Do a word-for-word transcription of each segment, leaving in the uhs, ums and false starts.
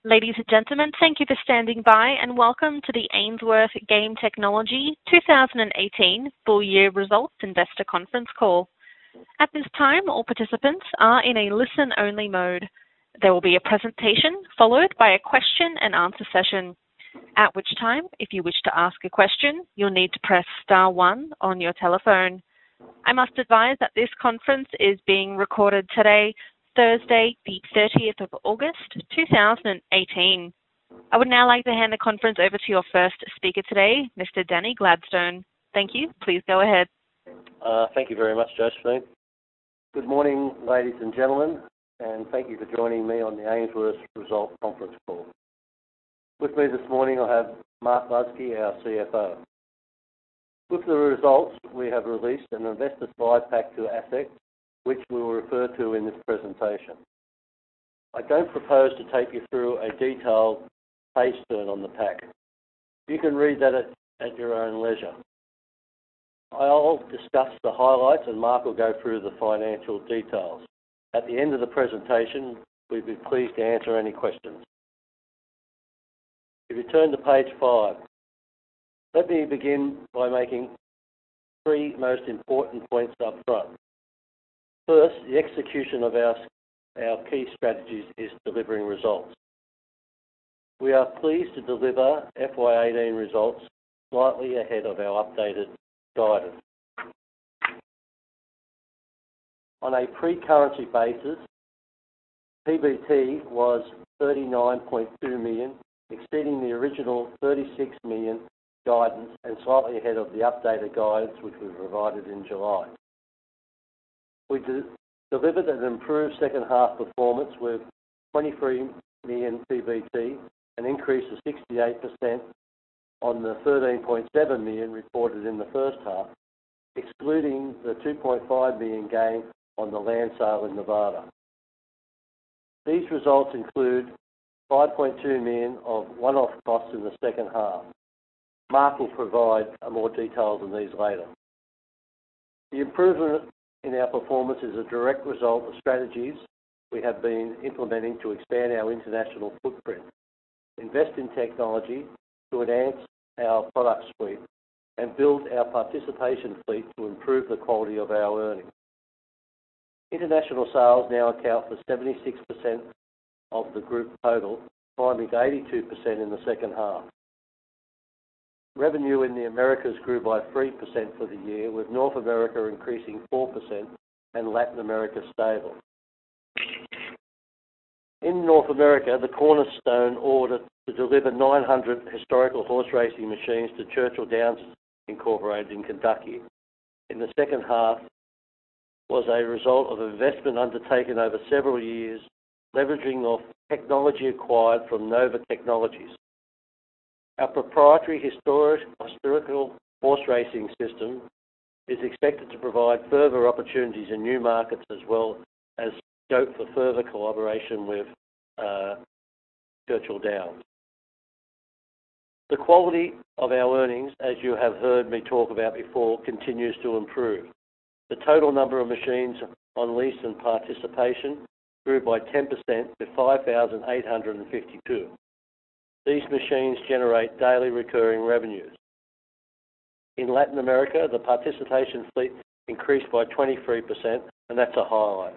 Ladies and gentlemen, thank you for standing by and welcome to the Ainsworth Game Technology twenty eighteen Full Year Results Investor Conference Call. At this time, all participants are in a listen-only mode. There will be a presentation followed by a question and answer session, at which time, if you wish to ask a question, you'll need to press star one on your telephone. I must advise that this conference is being recorded today, Thursday, the thirtieth of August, two thousand eighteen. I would now like to hand the conference over to your first speaker today, Mister Danny Gladstone. Thank you. Please go ahead. Uh, thank you very much, Josephine. Good morning, ladies and gentlemen, and thank you for joining me on the Ainsworth Result Conference Call. With me this morning I have Mark Lusky, our C F O. With the results, we have released an investor slide pack to ASX, which we will refer to in this presentation. I don't propose to take you through a detailed page turn on the pack. You can read that at, at your own leisure. I'll discuss the highlights and Mark will go through the financial details. At the end of the presentation, we'd be pleased to answer any questions. If you turn to page five, let me begin by making three most important points up front. First, the execution of our, our key strategies is delivering results. We are pleased to deliver F Y eighteen results slightly ahead of our updated guidance. On a pre-currency basis, P B T was thirty-nine point two million dollars, exceeding the original thirty-six million dollars guidance and slightly ahead of the updated guidance which we provided in July. We de- delivered an improved second half performance with twenty-three million P B T, an increase of sixty-eight percent on the thirteen point seven million reported in the first half, excluding the two point five million gain on the land sale in Nevada. These results include five point two million of one-off costs in the second half. Mark will provide more details on these later. The improvement in our performance is a direct result of strategies we have been implementing to expand our international footprint, invest in technology to enhance our product suite, and build our participation fleet to improve the quality of our earnings. International sales now account for seventy-six percent of the group total, climbing to eighty-two percent in the second half. Revenue in the Americas grew by three percent for the year, with North America increasing four percent and Latin America stable. In North America, the cornerstone order to deliver nine hundred historical horse racing machines to Churchill Downs Incorporated in Kentucky in the second half was a result of investment undertaken over several years, leveraging off technology acquired from Nova Technologies. Our proprietary historic, historical horse racing system is expected to provide further opportunities in new markets as well as scope for further collaboration with uh, Churchill Downs. The quality of our earnings, as you have heard me talk about before, continues to improve. The total number of machines on lease and participation grew by ten percent to five thousand eight hundred fifty-two. These machines generate daily recurring revenues. In Latin America, the participation fleet increased by twenty-three percent, and that's a highlight.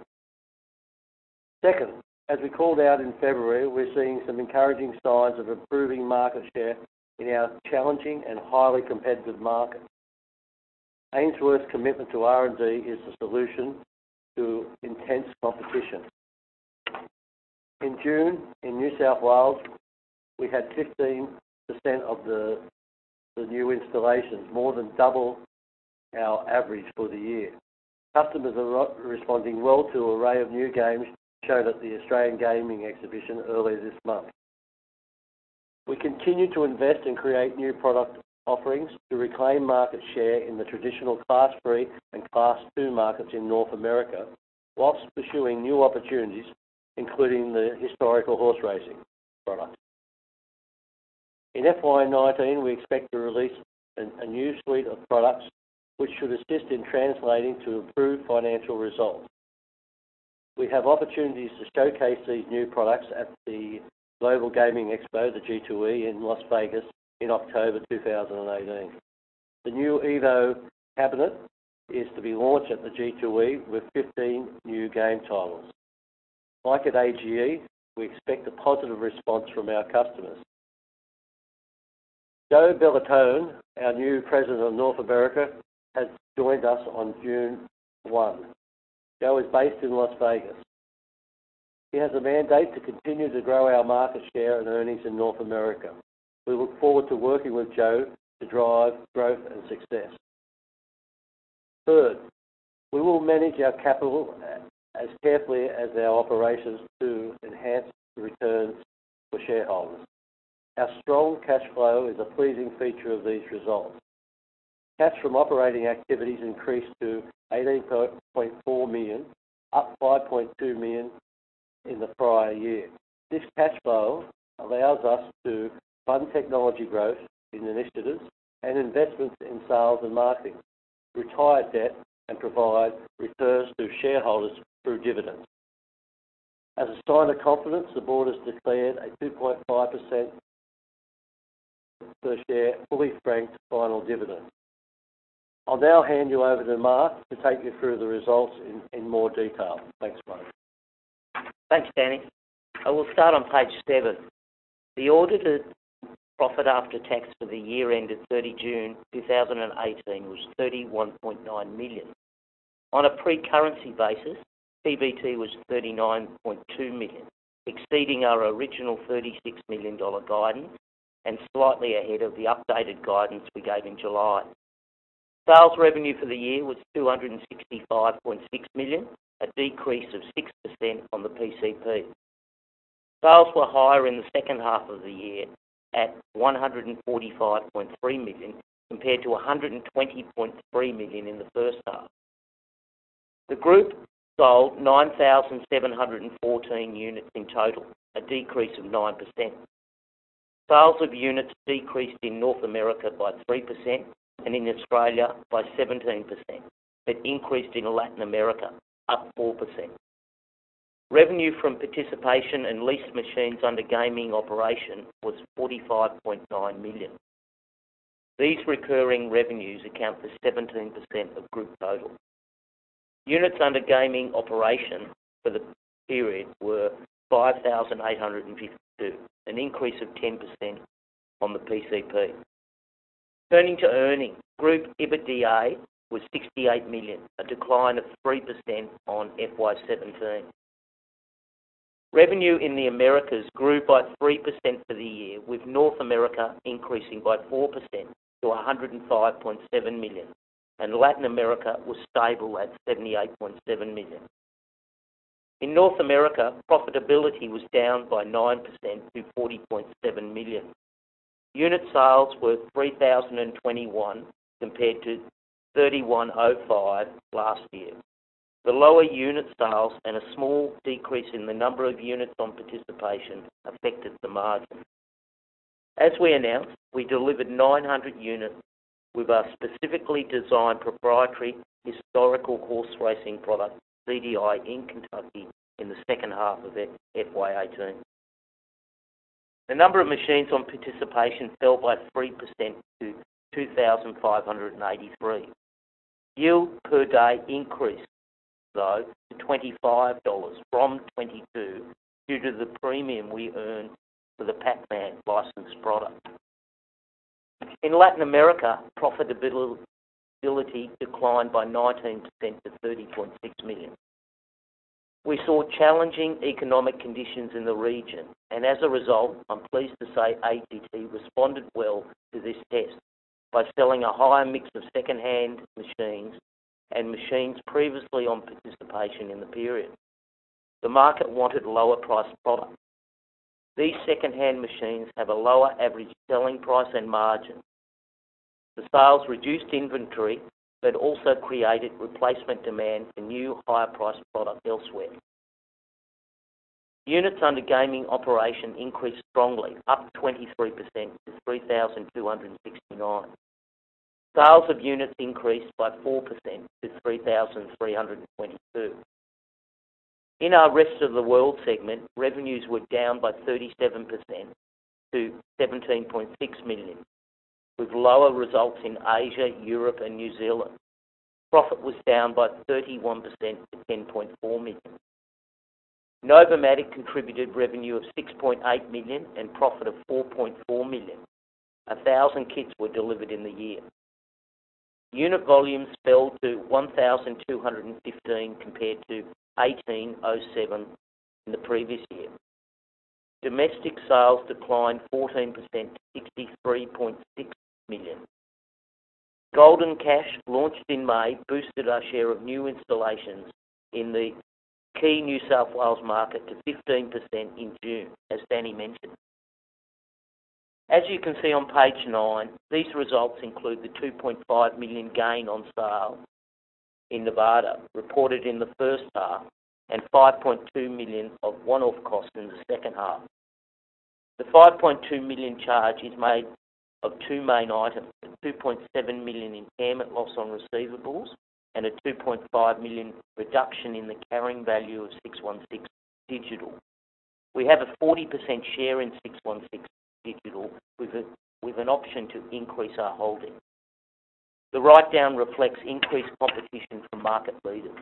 Second, as we called out in February, we're seeing some encouraging signs of improving market share in our challenging and highly competitive market. Ainsworth's commitment to R and D is the solution to intense competition. In June, in New South Wales, we had fifteen percent of the, the new installations, more than double our average for the year. Customers are responding well to an array of new games shown at the Australian Gaming Exhibition earlier this month. We continue to invest and create new product offerings to reclaim market share in the traditional Class three and Class two markets in North America, whilst pursuing new opportunities, including the historical horse racing product. In F Y nineteen, we expect to release a, a new suite of products which should assist in translating to improved financial results. We have opportunities to showcase these new products at the Global Gaming Expo, the G two E, in Las Vegas in October two thousand eighteen. The new Evo cabinet is to be launched at the G two E with fifteen new game titles. Like at A G E, we expect a positive response from our customers. Joe Bellatone, our new President of North America, has joined us on June first. Joe is based in Las Vegas. He has a mandate to continue to grow our market share and earnings in North America. We look forward to working with Joe to drive growth and success. Third, we will manage our capital as carefully as our operations to enhance the returns for shareholders. Our strong cash flow is a pleasing feature of these results. Cash from operating activities increased to eighteen point four million dollars, up five point two million dollars in the prior year. This cash flow allows us to fund technology growth in initiatives and investments in sales and marketing, retire debt, and provide returns to shareholders through dividends. As a sign of confidence, the board has declared a two point five percent per share fully franked final dividend. I'll now hand you over to Mark to take you through the results in, in more detail. Thanks, Mark. Thanks, Danny. I will start on page seven. The audited profit after tax for the year ended thirtieth of June two thousand eighteen was thirty-one point nine million dollars. On a pre-currency basis, P B T was thirty-nine point two million dollars, exceeding our original thirty-six million dollars guidance and slightly ahead of the updated guidance we gave in July. Sales revenue for the year was two hundred sixty-five point six million dollars, a decrease of six percent on the P C P. Sales were higher in the second half of the year at one hundred forty-five point three million dollars compared to one hundred twenty point three million dollars in the first half. The group sold nine thousand seven hundred fourteen units in total, a decrease of nine percent. Sales of units decreased in North America by three percent and in Australia by seventeen percent, but increased in Latin America, up four percent. Revenue from participation and leased machines under gaming operation was forty-five point nine million dollars. These recurring revenues account for seventeen percent of group total. Units under gaming operation for the period were five thousand eight hundred fifty-two, an increase of ten percent on the P C P. Turning to earnings, group EBITDA was sixty-eight million dollars, a decline of three percent on F Y seventeen. Revenue in the Americas grew by three percent for the year, with North America increasing by four percent to one hundred five point seven million dollars, and Latin America was stable at seventy-eight point seven million dollars. In North America, profitability was down by nine percent to forty point seven million dollars. Unit sales were three thousand twenty-one compared to thirty-one oh five last year. The lower unit sales and a small decrease in the number of units on participation affected the margin. As we announced, we delivered nine hundred units with our specifically designed proprietary historical horse racing product, C D I, in Kentucky in the second half of F Y eighteen. The number of machines on participation fell by three percent to two thousand five hundred eighty-three. Yield per day increased, though, to twenty-five dollars from twenty-two dollars due to the premium we earned for the Pac-Man licensed product. In Latin America, profitability declined by nineteen percent to thirty point six million dollars. We saw challenging economic conditions in the region, and as a result, I'm pleased to say A G T responded well to this test by selling a higher mix of second-hand machines and machines previously on participation in the period. The market wanted lower-priced products. These second-hand machines have a lower average selling price and margin. The sales reduced inventory, but also created replacement demand for new higher-priced product elsewhere. Units under gaming operation increased strongly, up twenty-three percent to three thousand two hundred sixty-nine. Sales of units increased by four percent to three thousand three hundred twenty-two. In our Rest of the World segment, revenues were down by thirty-seven percent to seventeen point six million, with lower results in Asia, Europe and New Zealand. Profit was down by thirty-one percent to ten point four million. Novomatic contributed revenue of six point eight million and profit of four point four million. A thousand kits were delivered in the year. Unit volumes fell to one thousand two hundred fifteen compared to eighteen oh seven in the previous year. Domestic sales declined fourteen percent to sixty-three point six million. Golden Cash, launched in May, boosted our share of new installations in the key New South Wales market to fifteen percent in June, as Danny mentioned. As you can see on page nine, these results include the two point five million gain on sale in Nevada, reported in the first half, and five point two million of one-off costs in the second half. The five point two million charge is made of two main items, a two point seven million impairment loss on receivables and a two point five million reduction in the carrying value of six one six Digital. We have a forty percent share in six one six Digital with, a, with an option to increase our holding. The write-down reflects increased competition from market leaders.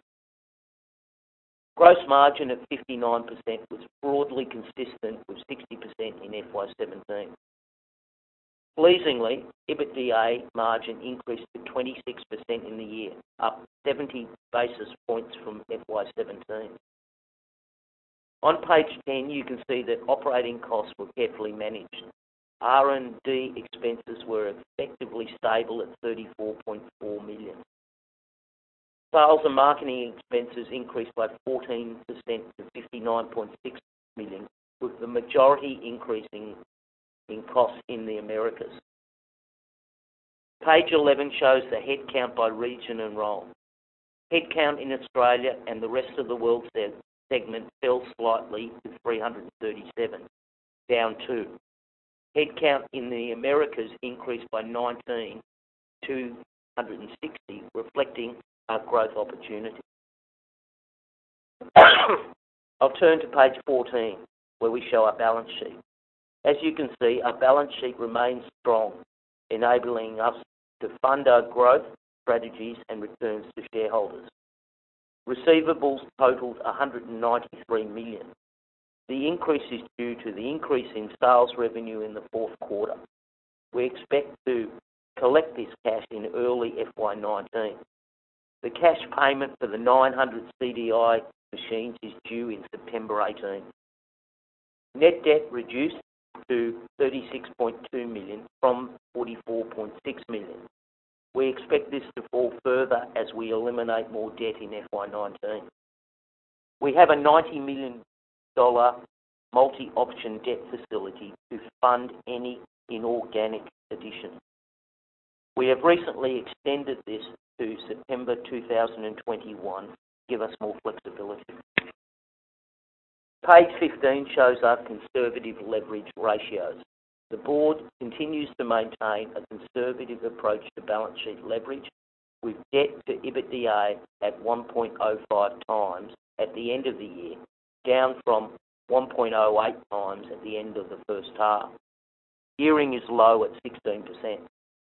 Gross margin at fifty-nine percent was broadly consistent with sixty percent in F Y seventeen. Pleasingly, EBITDA margin increased to twenty-six percent in the year, up seventy basis points from F Y seventeen. On page ten, you can see that operating costs were carefully managed. R and D expenses were effectively stable at thirty-four point four million. Sales and marketing expenses increased by fourteen percent to fifty-nine point six million, with the majority increasing in costs in the Americas. Page eleven shows the headcount by region and role. Headcount in Australia and the Rest of the World segment fell slightly to three hundred thirty-seven, down two. Headcount in the Americas increased by nineteen to two hundred sixty, reflecting our growth opportunity. I'll turn to page fourteen, where we show our balance sheet. As you can see, our balance sheet remains strong, enabling us to fund our growth strategies and returns to shareholders. Receivables totaled one hundred ninety-three million. The increase is due to the increase in sales revenue in the fourth quarter. We expect to collect this cash in early F Y nineteen. The cash payment for the nine hundred C D I machines is due in September eighteenth. Net debt reduced to thirty-six point two million from forty-four point six million. We expect this to fall further as we eliminate more debt in F Y nineteen. We have a ninety million dollars multi-option debt facility to fund any inorganic additions. We have recently extended this to September two thousand twenty-one to give us more flexibility. Page fifteen shows our conservative leverage ratios. The board continues to maintain a conservative approach to balance sheet leverage, with debt to EBITDA at one point oh five times at the end of the year, down from one point oh eight times at the end of the first half. Gearing is low at sixteen percent.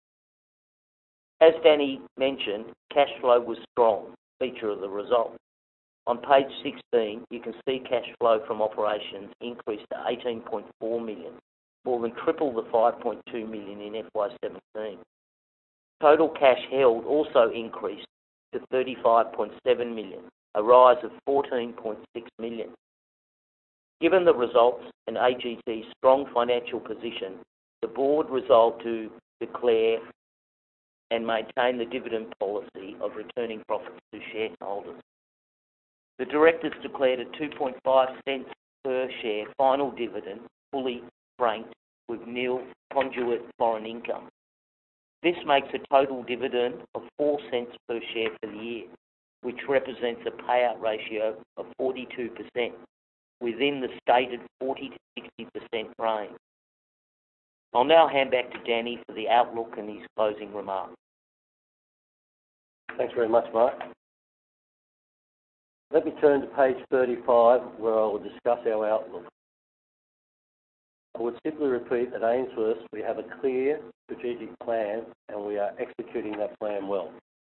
As Danny mentioned, cash flow was strong, feature of the result. On page sixteen, you can see cash flow from operations increased to eighteen point four million, more than triple the five point two million in F Y seventeen. Total cash held also increased to thirty-five point seven million, a rise of fourteen point six million. Given the results and A G T's strong financial position, the board resolved to declare and maintain the dividend policy of returning profits to shareholders. The directors declared a two point five cents per share final dividend, fully franked, with nil conduit foreign income. This makes a total dividend of four cents per share for the year, which represents a payout ratio of forty-two percent, within the stated forty to sixty percent range. I'll now hand back to Danny for the outlook and his closing remarks. Thanks very much, Mark. Let me turn to page thirty-five, where I will discuss our outlook. I would simply repeat that Ainsworth, we have a clear strategic plan and we are executing that plan well.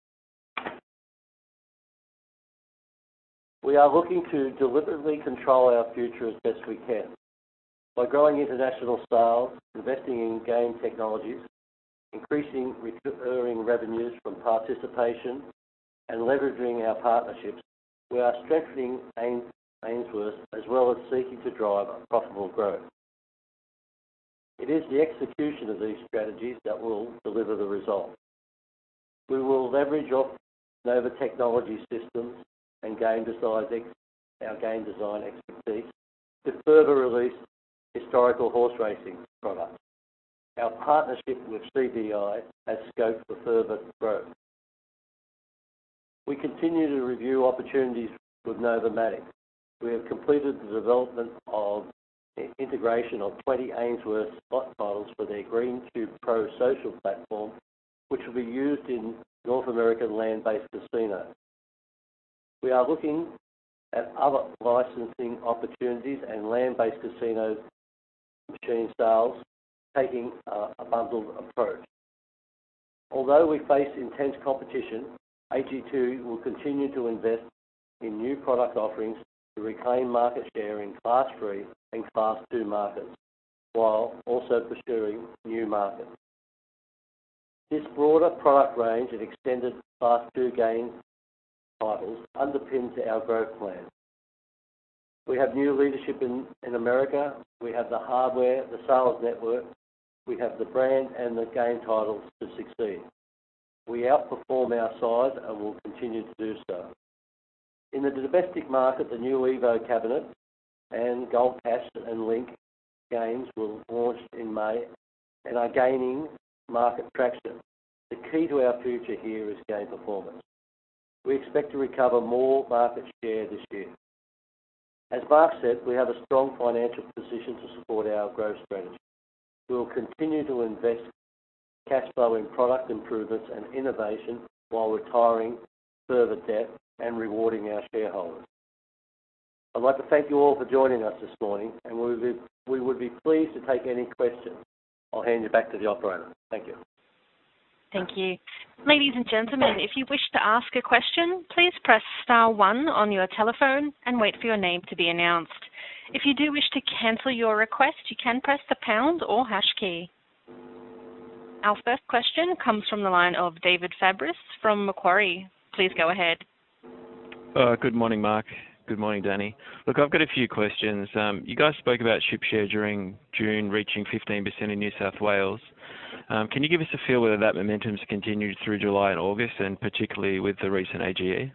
We are looking to deliberately control our future as best we can. By growing international sales, investing in game technologies, increasing recurring revenues from participation, and leveraging our partnerships, we are strengthening Ainsworth as well as seeking to drive profitable growth. It is the execution of these strategies that will deliver the result. We will leverage off Nova Technology systems and game design, our game design expertise to further release historical horse racing products. Our partnership with C B I has scope for further growth. We continue to review opportunities with Novomatic. We have completed the development of the integration of twenty Ainsworth slot titles for their GreenCube Pro social platform, which will be used in North American land-based casinos. We are looking at other licensing opportunities and land-based casinos machine sales, taking uh, a bundled approach. Although we face intense competition, A G two will continue to invest in new product offerings to reclaim market share in Class three and Class two markets, while also pursuing new markets. This broader product range and extended Class two game titles underpins our growth plan. We have new leadership in, in America, we have the hardware, the sales network, we have the brand and the game titles to succeed. We outperform our size and will continue to do so. In the domestic market, the new Evo cabinet and Gold Cash and Link games will launch in May and are gaining market traction. The key to our future here is game performance. We expect to recover more market share this year. As Mark said, we have a strong financial position to support our growth strategy. We will continue to invest cash flow in product improvements and innovation while retiring further debt and rewarding our shareholders. I'd like to thank you all for joining us this morning, and we would be, we would be pleased to take any questions. I'll hand you back to the operator. Thank you. Thank you. Ladies and gentlemen, if you wish to ask a question, please press star one on your telephone and wait for your name to be announced. If you do wish to cancel your request, you can press the pound or hash key. Our first question comes from the line of David Fabris from Macquarie. Please go ahead. Uh, good morning, Mark. Good morning, Danny. Look, I've got a few questions. Um, you guys spoke about ship share during June reaching fifteen percent in New South Wales. Um, can you give us a feel whether that momentum's continued through July and August, and particularly with the recent A G E?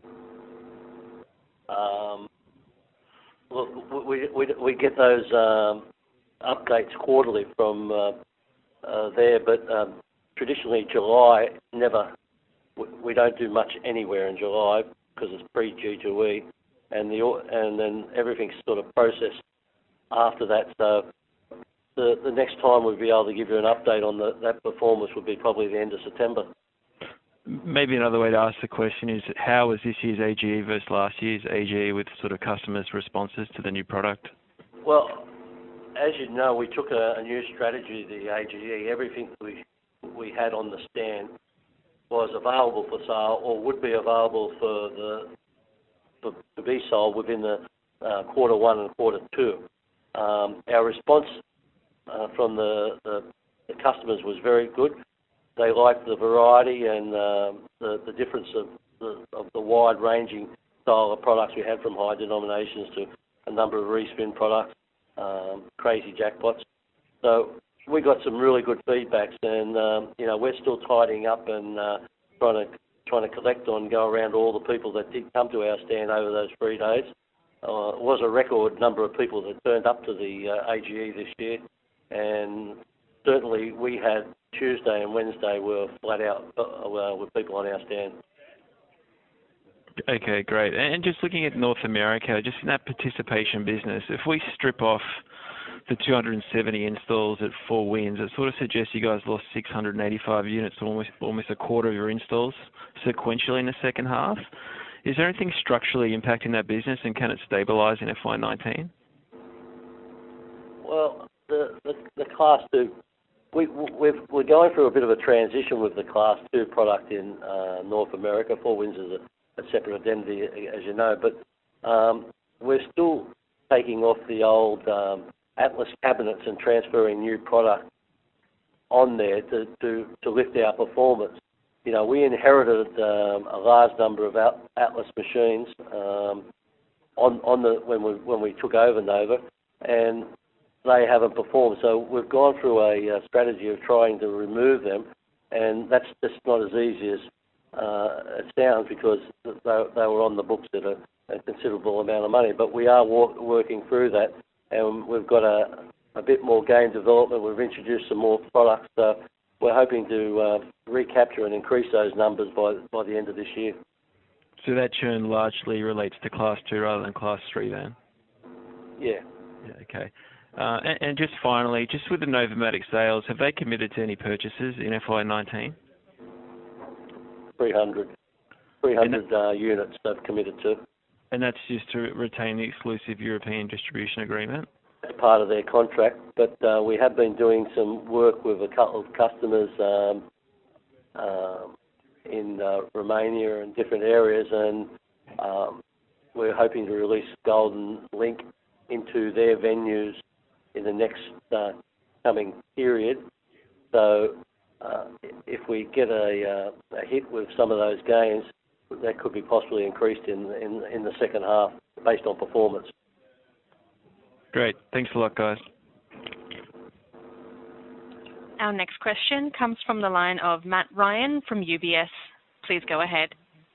Um, look, we, we, we get those um, updates quarterly from uh, uh, there, but um, traditionally July never, we, we don't do much anywhere in July because it's pre-G two E, and the and then everything's sort of processed after that. So the the next time we'll be able to give you an update on the, that performance would be probably the end of September. Maybe another way to ask the question is, how was this year's A G E versus last year's A G E with sort of customers' responses to the new product? Well, as you know, we took a, a new strategy, the A G E. Everything we we had on the stand was available for sale or would be available for the for, to be sold within the uh, quarter one and quarter two. Um, our response uh, from the, the, the customers was very good. They liked the variety and um, the, the difference of the, of the wide-ranging style of products we had, from high denominations to a number of respin products, um, crazy jackpots. So we got some really good feedbacks, and um, you know, we're still tidying up and uh, trying to trying to collect on, go around all the people that did come to our stand over those three days. Uh, it was a record number of people that turned up to the uh, A G E this year, and certainly we had Tuesday and Wednesday were flat out uh, with people on our stand. Okay, great. And just looking at North America, just in that participation business, if we strip off the two hundred seventy installs at Four Winds, it sort of suggests you guys lost six hundred eighty-five units, almost almost a quarter of your installs sequentially in the second half. Is there anything structurally impacting that business, and can it stabilise in F Y nineteen? Well, the, the, the Class two, we, we've, we're going through a bit of a transition with the Class two product in uh, North America. Four Winds is a, a separate identity, as you know, but um, we're still taking off the old um, Atlas cabinets and transferring new product on there to, to, to lift our performance. You know, we inherited um, a large number of Atlas machines um, on on the when we when we took over Nova, and they haven't performed. So we've gone through a, a strategy of trying to remove them, and that's just not as easy as uh, it sounds, because they, they were on the books at a, a considerable amount of money. But we are walk, working through that, and we've got a, a bit more game development. We've introduced some more products. So we're hoping to uh, recapture and increase those numbers by by the end of this year. So that churn largely relates to Class two rather than Class three then? Yeah. Yeah, okay. Uh, and, and just finally, just with the Novamatic sales, have they committed to any purchases in F Y nineteen? three hundred. three hundred uh, units they've committed to. And that's just to retain the exclusive European distribution agreement? That's part of their contract, but uh, we have been doing some work with a couple of customers um, um, in uh, Romania and different areas, and um, we're hoping to release Golden Link into their venues in the next uh, coming period. So uh, if we get a, uh, a hit with some of those games, that could be possibly increased in, in, in the second half based on performance. Great. Thanks a lot, guys. Our next question comes from the line of Matt Ryan from U B S. Please go ahead.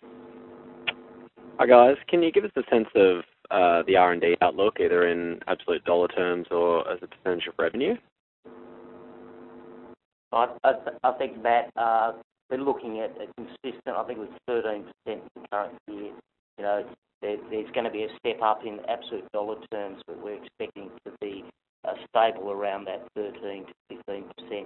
Hi, guys. Can you give us a sense of uh, the R and D outlook, either in absolute dollar terms or as a percentage of revenue? I, I, I think, Matt, uh, we're looking at a consistent, I think it was thirteen percent in the current year. You know, there, there's going to be a step up in absolute dollar terms, but we're expecting to be uh, stable around that thirteen to fifteen percent.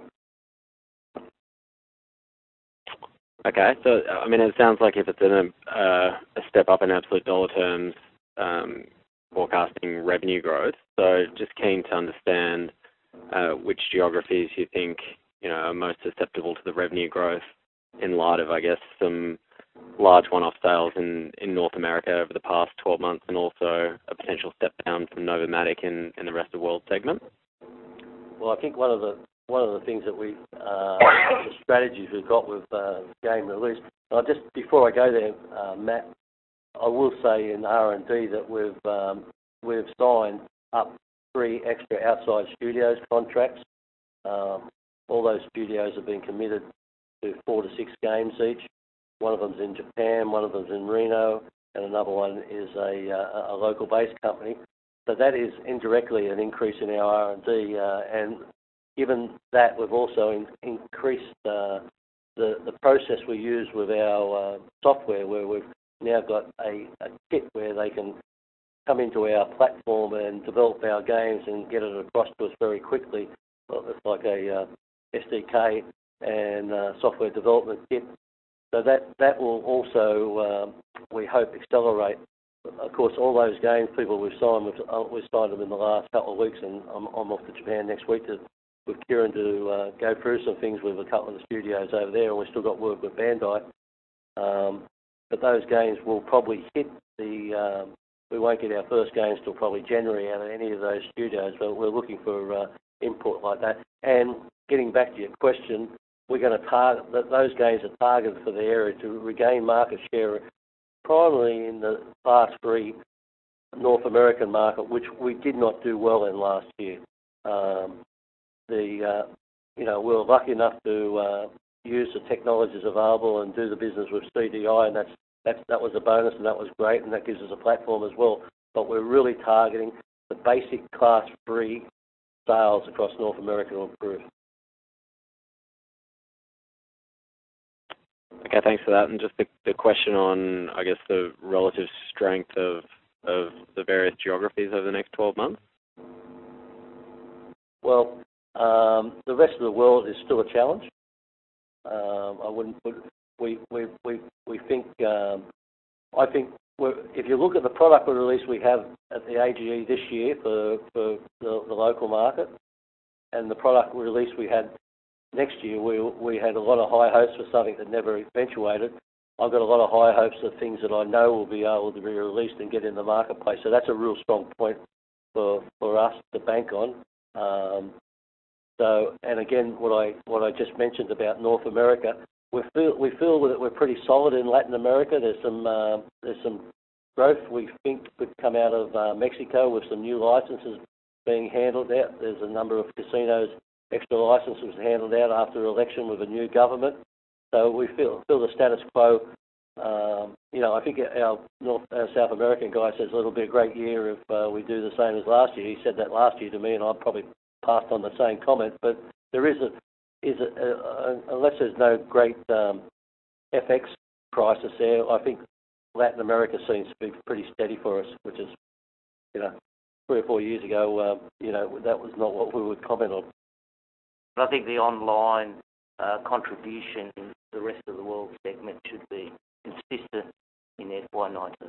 Okay, so, I mean, it sounds like if it's in a, uh, a step up in absolute dollar terms, um, forecasting revenue growth. So just keen to understand uh, which geographies you think, you know, are most susceptible to the revenue growth in light of, I guess, some large one-off sales in, in North America over the past twelve months, and also a potential step down from Novamatic in, in the rest of the world segment? Well, I think one of the one of the things that we, uh, the strategies we've got with uh, game release. Uh, just before I go there, uh, Matt, I will say in R and D that we've um, we've signed up three extra outside studios contracts. Um, all those studios have been committed to four to six games each. One of them's in Japan, one of them's in Reno, and another one is a, uh, a local-based company. So that is indirectly an increase in our R and D, uh, and given that, we've also in, increased uh, the the process we use with our uh, software, where we've now got a, a kit where they can come into our platform and develop our games and get it across to us very quickly. Well, it's like a uh, S D K and uh, software development kit. So that that will also, um, we hope, accelerate. Of course, all those games, people we've signed, we've, uh, we've signed them in the last couple of weeks, and I'm, I'm off to Japan next week to, with Kieran to uh, go through some things with a couple of the studios over there, and we've still got work with Bandai. Um, but those games will probably hit the, um, we won't get our first games till probably January out of any of those studios, but we're looking for uh, input like that. And getting back to your question, we're going to target, those games are targeted for the area to regain market share, primarily in the Class three North American market, which we did not do well in last year. Um, the uh, you know, we were lucky enough to uh, use the technologies available and do the business with C D I, and that's, that's that was a bonus, and that was great, and that gives us a platform as well. But we're really targeting the basic Class three sales across North America to improve. Okay, thanks for that. And just the, the question on, I guess, the relative strength of of the various geographies over the next twelve months? Well, um, the rest of the world is still a challenge. Um, I wouldn't put, we, we, we, we think um, I think we're, if you look at the product release we have at the A G E this year for, for the, the local market and the product release we had next year, we, we had a lot of high hopes for something that never eventuated. I've got a lot of high hopes of things that I know will be able to be released and get in the marketplace. So that's a real strong point for, for us to bank on. Um, so, and again, what I what I just mentioned about North America, we feel we feel that we're pretty solid in Latin America. There's some uh, there's some growth we think could come out of uh, Mexico with some new licenses being handled out. There's a number of casinos, extra licenses handled out after election with a new government. So we feel feel the status quo. Um, you know, I think our North our South American guy says it'll be a great year if uh, we do the same as last year. He said that last year to me, and I probably passed on the same comment. But there is a is a, a, a, unless there's no great um, F X crisis there, I think Latin America seems to be pretty steady for us, which is, you know, three or four years ago, uh, you know, that was not what we would comment on. I think the online uh, contribution in the rest of the world segment should be consistent in F Y nineteen.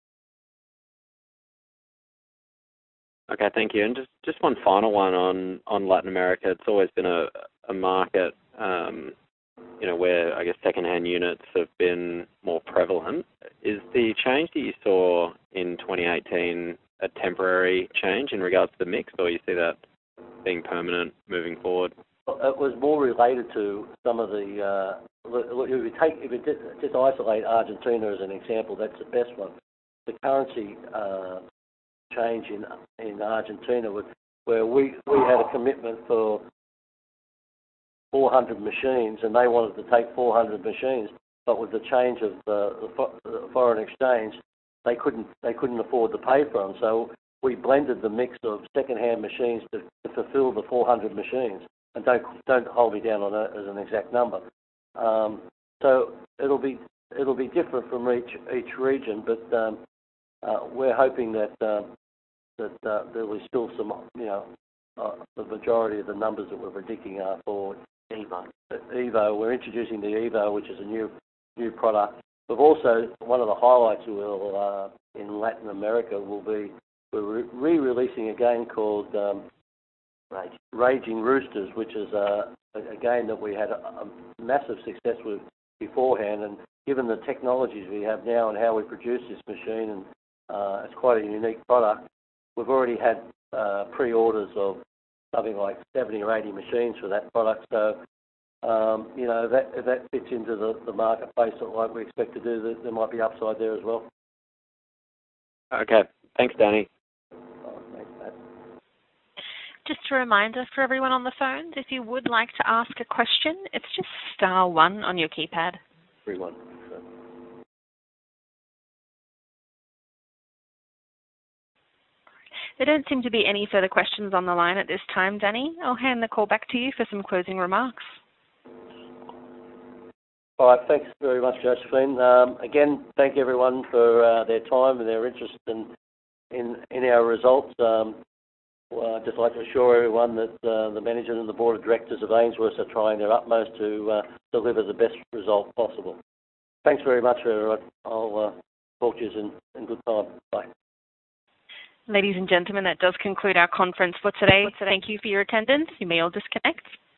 Okay, thank you. And just, just one final one on, on Latin America. It's always been a, a market, um, you know, where I guess second-hand units have been more prevalent. Is the change that you saw in twenty eighteen a temporary change in regards to the mix, or you see that being permanent moving forward? It was more related to some of the. Uh, if you take, if you just isolate Argentina as an example, that's the best one. The currency uh, change in in Argentina, with, where we we had a commitment for four hundred machines, and they wanted to take four hundred machines, but with the change of the, the, the foreign exchange, they couldn't they couldn't afford to pay for them. So we blended the mix of second-hand machines to, to fulfil the four hundred machines. And don't don't hold me down on that as an exact number. Um, so it'll be it'll be different from each each region, but um, uh, we're hoping that uh, that uh, there will be still some, you know, uh, the majority of the numbers that we're predicting are for Evo. Evo, we're introducing the Evo, which is a new new product. But also one of the highlights will uh, in Latin America will be we're re-releasing a game called Um, Raging. Raging Roosters, which is a, a game that we had a, a massive success with beforehand, and given the technologies we have now and how we produce this machine, and uh, it's quite a unique product, we've already had uh, pre-orders of something like seventy or eighty machines for that product. So, um, you know, that, if that fits into the, the marketplace like we expect to do, there might be upside there as well. Okay. Thanks, Danny. Oh, thanks, Matt. Just a reminder for everyone on the phones, if you would like to ask a question, it's just star one on your keypad. Three one. There don't seem to be any further questions on the line at this time, Danny. I'll hand the call back to you for some closing remarks. All right, thanks very much, Josephine. Um, again, thank everyone for uh, their time and their interest in in, in our results. Um, Well, I'd just like to assure everyone that uh, the management and the board of directors of Ainsworth are trying their utmost to uh, deliver the best result possible. Thanks very much, everyone. I'll uh, talk to you in, in good time. Bye. Ladies and gentlemen, that does conclude our conference for today. Thank you for your attendance. You may all disconnect.